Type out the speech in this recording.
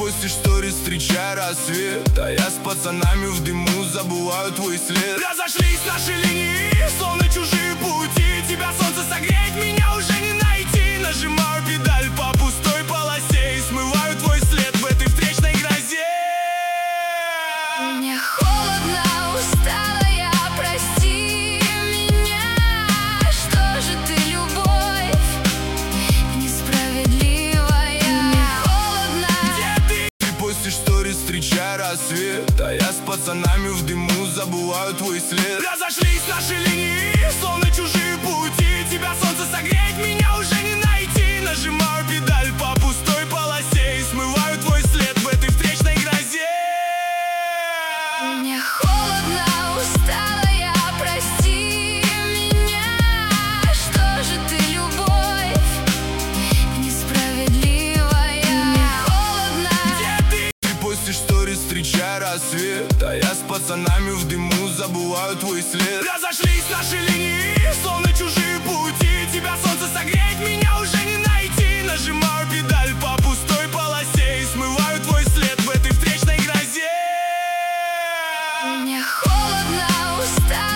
постишь сторис, встречая рассвет, а я с пацанами в дыму забываю твой след. Разошлись наши линии, словно чужие пути. Тебя солнце согреть, меня уже не найти. Нажимаю педаль по пустой полосе и смываю твой след в этой встречной грозе. Мне холодно, устала я, прости меня. Что же ты, любовь несправедливая? Мне холодно. Где ты постишь сторис, встречая рассвет, а я с пацанами в дыму забываю твой след. Разошлись наши линии, словно чужие пути. Тебя солнце согреть, меня уже не найти. Нажимаю педаль по пустой полосе и смываю твой след в этой встречной грозе. Мне холодно, устала я, прости меня. Что же ты, любовь несправедливая? Мне холодно. Где ты постишь сторис, встречая рассвет, а я с пацанами в дыму забываю твой след. Разошлись наши линии, словно чужие пути. Тебя солнце согреть, меня уже не найти. Нажимаю педаль по пустой полосе и смываю твой след в этой встречной грозе. Мне холодно, устала